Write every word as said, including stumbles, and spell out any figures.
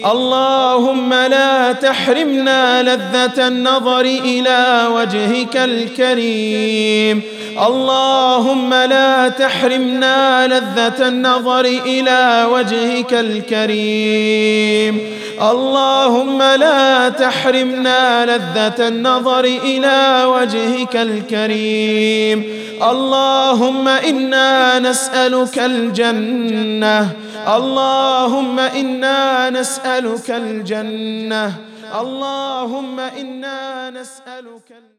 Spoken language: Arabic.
اللهم لا تحرمنا لذة النظر إلى وجهك الكريم. اللهم لا تحرمنا لذة النظر إلى وجهك الكريم. اللهم لا تحرمنا لذة النظر إلى وجهك الكريم. اللهم إنا نسألك الجنة. اللهم إنا نسألك الجنة. اللهم إنا نسألك الجنة.